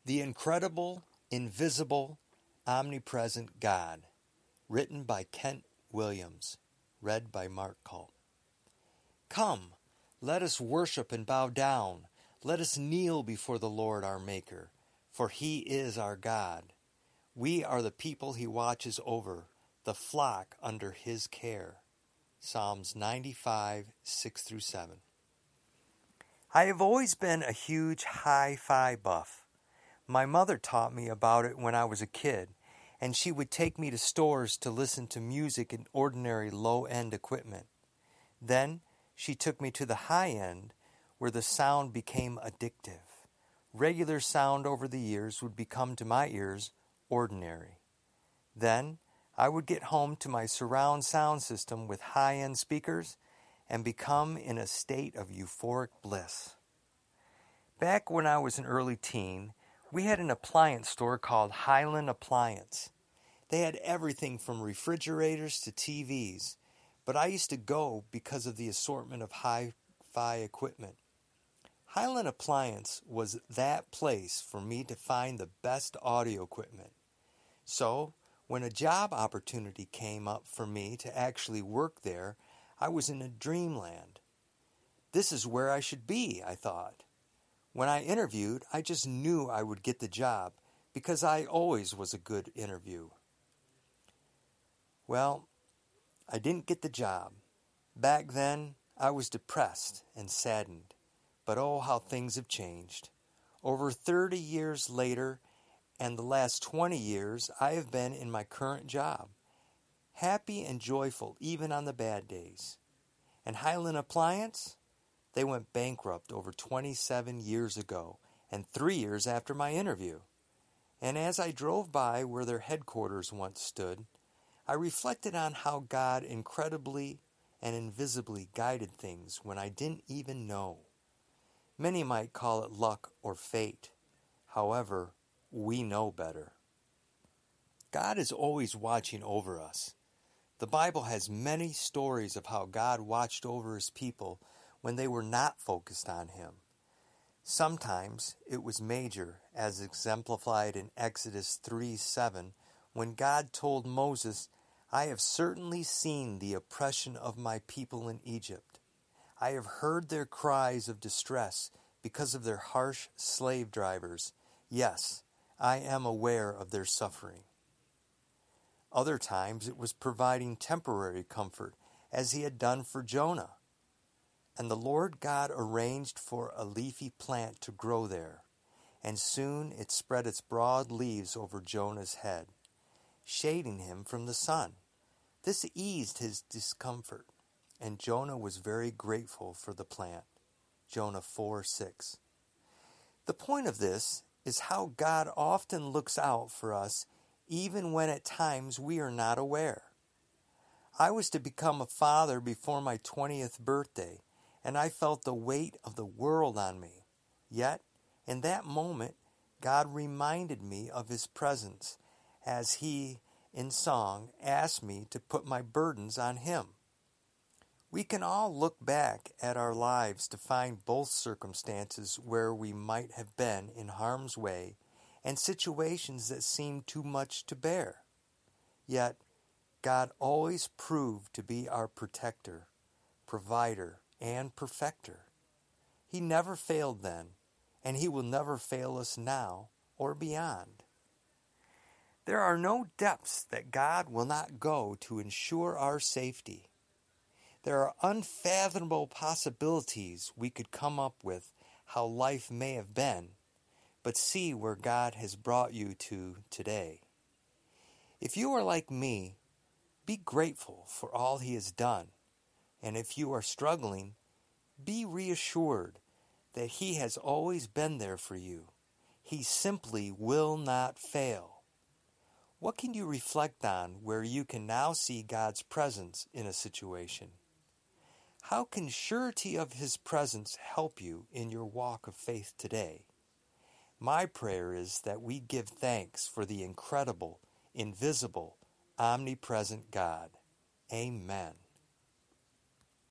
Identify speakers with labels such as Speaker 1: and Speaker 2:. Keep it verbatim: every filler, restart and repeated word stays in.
Speaker 1: The Incredible, Invisible, Omnipresent God, written by Kent Williams, read by Mark Culp. Come, let us worship and bow down. Let us kneel before the Lord our Maker, for He is our God. We are the people He watches over, the flock under His care. Psalms ninety-five, six through seven. I have always been a huge hi-fi buff. My mother taught me about it when I was a kid, and she would take me to stores to listen to music and ordinary low-end equipment. Then she took me to the high-end, where the sound became addictive. Regular sound over the years would become to my ears ordinary. Then I would get home to my surround sound system with high-end speakers and become in a state of euphoric bliss. Back when I was an early teen, we had an appliance store called Highland Appliance. They had everything from refrigerators to T Vs, but I used to go because of the assortment of hi-fi equipment. Highland Appliance was that place for me to find the best audio equipment. So, when a job opportunity came up for me to actually work there, I was in a dreamland. This is where I should be, I thought. When I interviewed, I just knew I would get the job because I always was a good interview. Well, I didn't get the job. Back then, I was depressed and saddened. But oh, how things have changed. Over thirty years later, and the last twenty years, I have been in my current job. Happy and joyful even on the bad days. And Highland Appliance? They went bankrupt over twenty-seven years ago, and three years after my interview. And as I drove by where their headquarters once stood, I reflected on how God incredibly and invisibly guided things when I didn't even know. Many might call it luck or fate. However, we know better. God is always watching over us. The Bible has many stories of how God watched over His people when they were not focused on Him. Sometimes it was major, as exemplified in Exodus three seven, when God told Moses, "I have certainly seen the oppression of my people in Egypt. I have heard their cries of distress because of their harsh slave drivers. Yes, I am aware of their suffering." Other times it was providing temporary comfort, as He had done for Jonah. And the Lord God arranged for a leafy plant to grow there, and soon it spread its broad leaves over Jonah's head, shading him from the sun. This eased his discomfort, and Jonah was very grateful for the plant. Jonah four six. The point of this is how God often looks out for us even when at times we are not aware. I was to become a father before my twentieth birthday, and I felt the weight of the world on me. Yet, in that moment, God reminded me of His presence as He, in song, asked me to put my burdens on Him. We can all look back at our lives to find both circumstances where we might have been in harm's way and situations that seemed too much to bear. Yet, God always proved to be our protector, provider, and perfecter. He never failed then, and He will never fail us now or beyond. There are no depths that God will not go to ensure our safety. There are unfathomable possibilities we could come up with how life may have been, but see where God has brought you to today. If you are like me, be grateful for all He has done. And if you are struggling, be reassured that He has always been there for you. He simply will not fail. What can you reflect on where you can now see God's presence in a situation? How can surety of His presence help you in your walk of faith today? My prayer is that we give thanks for the incredible, invisible, omnipresent God. Amen.